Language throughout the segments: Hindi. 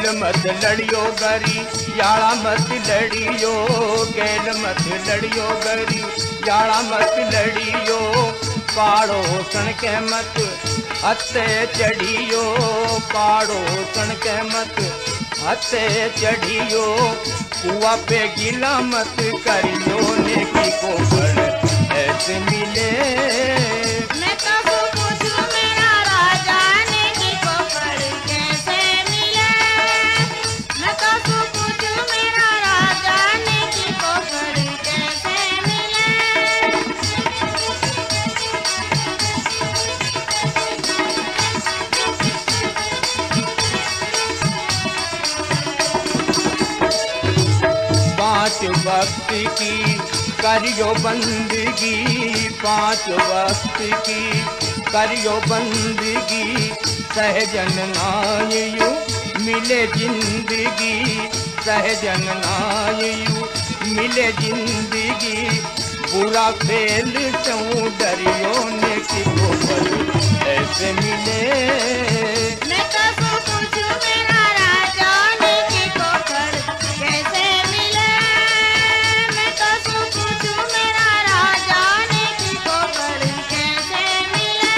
मत लड़ियो गरी याड़ा मत लड़ियो, गैल मत लड़ियो गरी याड़ा मत लड़ियो, पाड़ोसन के मत हथे चढ़ियो, पाड़ोसन के मत हथे चढ़ियो, कुआ पे गिला मत करियो, नेकी को फल ऐसे मिले। मैं तो पूछूं मेरा राजा, नेकी को फल कैसे मिले। मैं तो पूछूं मेरा राजा, नेकी को फल कैसे मिले। पांच वक्त की करियो बंदगी, पांच वक्त की करियो बंदगी, सहजन नायु मिले जिंदगी, सहजन नायु मिले जिंदगी, बुरा फेल चूं डरियो, नेकी को फल ऐसे मिले। मैं तो पूछूं मेरा राजा, नेकी को फल कैसे मिले। मैं तो पूछूं मेरा राजा, नेकी को फल कैसे मिले।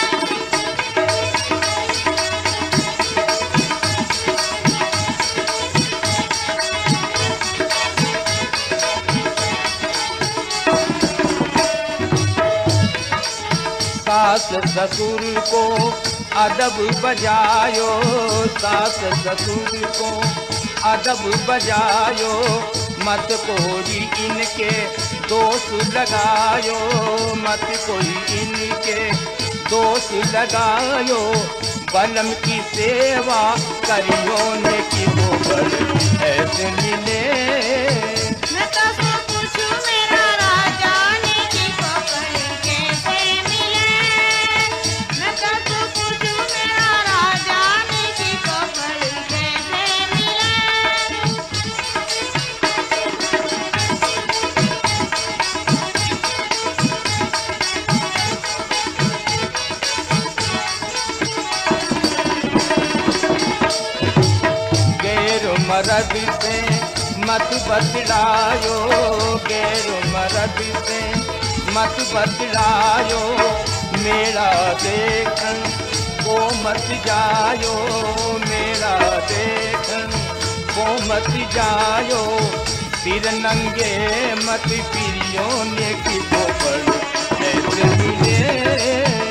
सास ससुर को अदब बजायो, सास ससुर को अदब बजायो, मत कोई इनके दोष लगायो, मत कोई इनके दोष लगायो, बलम की सेवा करियो, नेकी को फल ऐसे मिले। मैं तो पूछूं मेरा राजा, नेकी को फल कैसे मिले। मैं तो पूछूं मेरा राजा, नेकी को फल कैसे मिले। गैर मरद से मत बतलायो, गैर मरद से मत बतलायो, मेरा देखन को मत जायो, मेरा देखन को मत जायो, सिर नंगे मत फिरियो, नेकी को फल ऐसे मिले।